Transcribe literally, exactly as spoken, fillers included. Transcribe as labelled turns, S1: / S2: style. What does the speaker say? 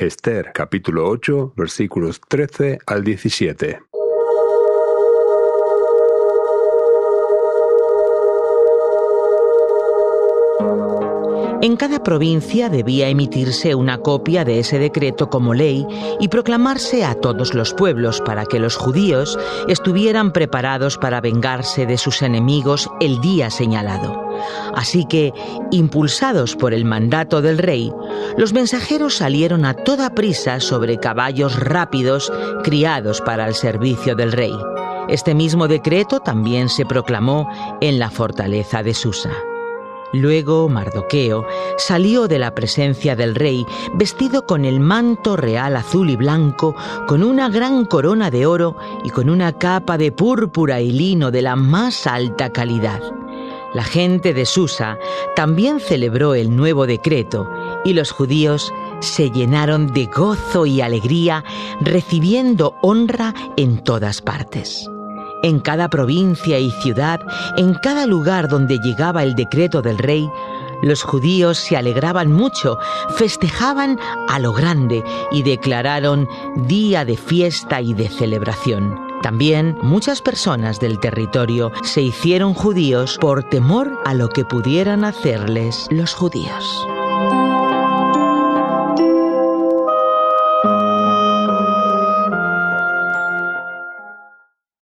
S1: Esther, capítulo ocho, versículos trece al diecisiete.
S2: En cada provincia debía emitirse una copia de ese decreto como ley y proclamarse a todos los pueblos para que los judíos estuvieran preparados para vengarse de sus enemigos el día señalado. Así que, impulsados por el mandato del rey, los mensajeros salieron a toda prisa sobre caballos rápidos criados para el servicio del rey. Este mismo decreto también se proclamó en la fortaleza de Susa. Luego Mardoqueo salió de la presencia del rey vestido con el manto real azul y blanco, con una gran corona de oro y con una capa de púrpura y lino de la más alta calidad. La gente de Susa también celebró el nuevo decreto y los judíos se llenaron de gozo y alegría, recibiendo honra en todas partes. En cada provincia y ciudad, en cada lugar donde llegaba el decreto del rey, los judíos se alegraban mucho, festejaban a lo grande y declararon día de fiesta y de celebración. También muchas personas del territorio se hicieron judíos por temor a lo que pudieran hacerles los judíos.